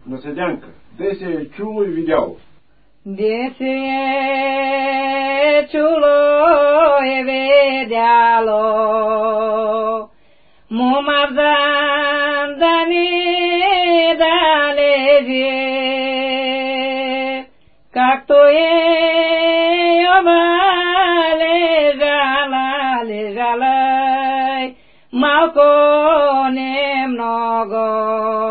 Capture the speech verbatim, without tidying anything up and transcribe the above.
Но Седянка, де се е чуло и видяло? Де се е чуло и видяло, момазан да ни да лежи, както е Йова лежала, лежала, малко не много.